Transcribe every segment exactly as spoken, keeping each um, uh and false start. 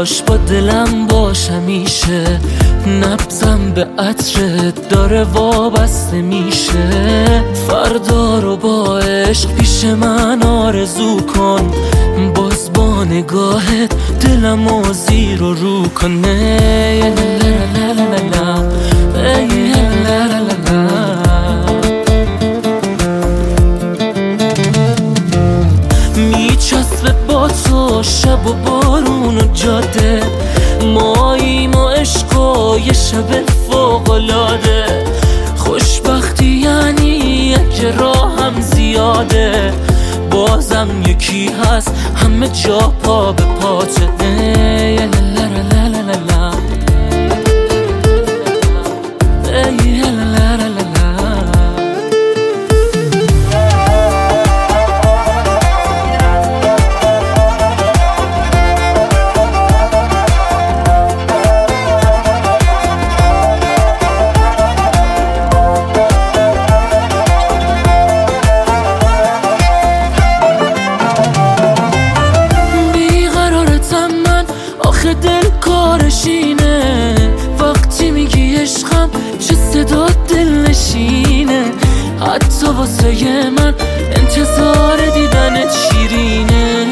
باش، با دلم باش همیشه. نبضم به عطرت داره وابسته میشه. فردا رو با عشق پیش من آرزو کن، باز با نگاهت دلم و زیر و رو کنه. میچسبه با تو شب و بارون و جاده، ماییم و عشق و یه شب فوق‌العاده. خوشبختی یعنی اگه راهم زیاده، بازم یکی هست همه جا پا به پاته. دل کارشینه وقتی میگی عشقم، چه صدا دل نشینه. حتی واسه من انتظار دیدنت شیرینه.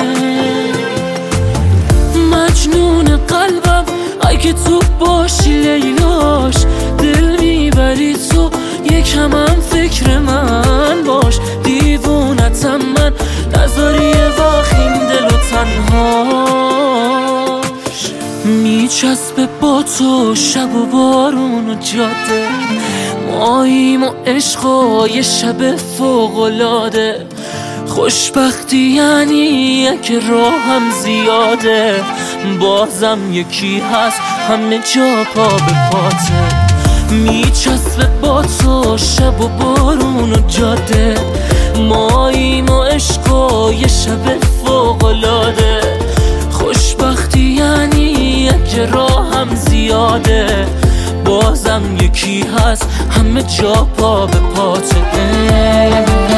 مجنون قلبم اگه تو باشی لیلاش، دل میبری تو یکم هم فکر من باش. دیوونتم من نذاری یه وقت این دل و تنها. میچسبه با تو شب و بارون و جاده، ماییم و عشق و یه شب فوق‌العاده. خوشبختی یعنی اگه راهم زیاده، بازم یکی هست همه جا پا به پاته. میچسبه با تو شب و بارون و جاده، ماییم و عشق و یه شب فوق‌العاده. خوشبختی یعنی اگه راهم زیاده، بازم یکی هست همه جا پا به پاته.